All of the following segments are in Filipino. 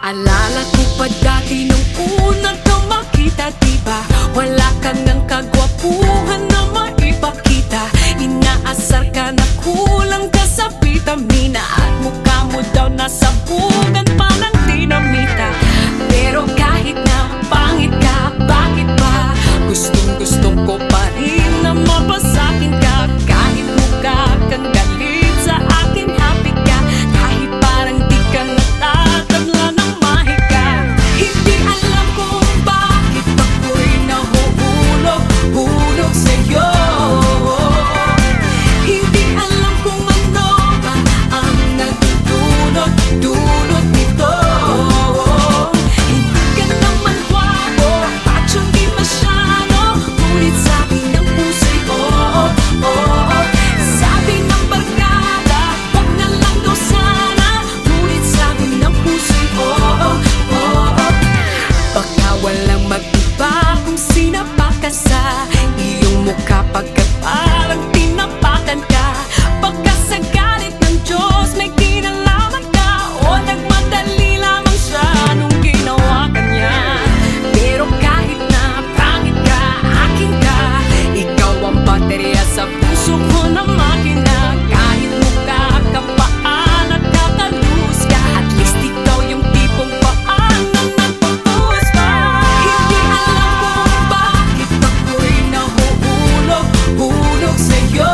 Alala ko pa dati nung unang ka makita, diba? Wala kang ng kagwapuhan na maipakita. Inaasar ka na kulang ka sa vitamina, at mukha mo daw nasa bugan pa ng dinamita. Pero kahit na pangit ka, bakit ba? Gustong-gusto ko pa rin na mapasakin ka. Kahit mukha kang galit sa akin, happy ka. Kahit parang di ka natatanla ng mahika. Hindi alam kung bakit ako'y nahuhulog sa'yo. Hindi alam kung ano ba ang nagdudulot nito. Hindi ka naman gwapo at hindi masyado, ngunit sabi ng puso'y oo, oo. Sabi ng barkada, wag na lang daw sana, ngunit sabi ng puso'y oo, oo. Baka walang mag-iba kung sinapa ka sa iyong mukha, pagkat parang tinapakan ka. Baka sa galit ng Diyos may kinalaman ka, o nagmadali lamang siya nung ginawa ka niya. Pero kahit na pangit ka, akin ka. Ikaw ang baterya sa puso ko na makina. Kahit mukha ka paan at kakalus ka, at least ikaw yung tipong paan na nagpapuhos pa. Hindi alam kung bakit ako'y nahuhulog sa'yo.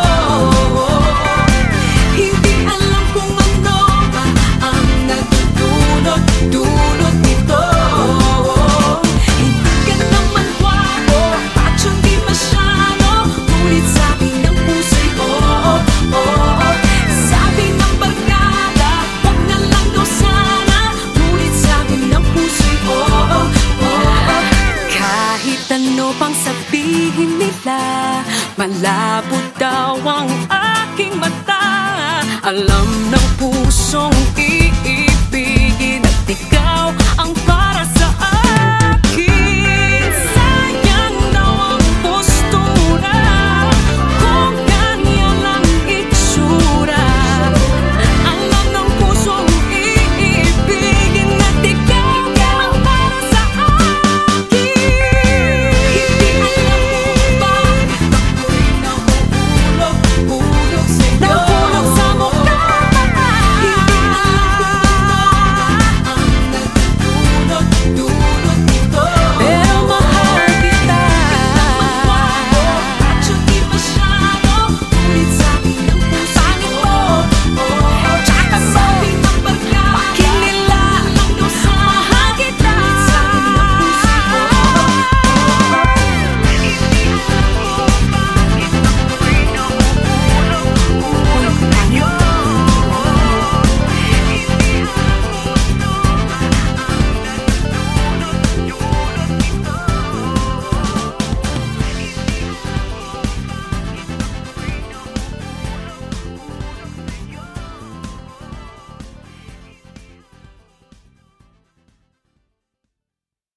Hindi alam kung ano ba ang nagdudulot nito. Hindi ka naman gwapo at hindi masyado, ngunit sabi ng puso'y oo, oo. Sabi ng barkada, wag na lang daw sana, ngunit sabi ng puso'y oo, oo. Kahit ano pang sabihin nila, malabo daw ang aking mata. Alam ng pusong iibigin at di ka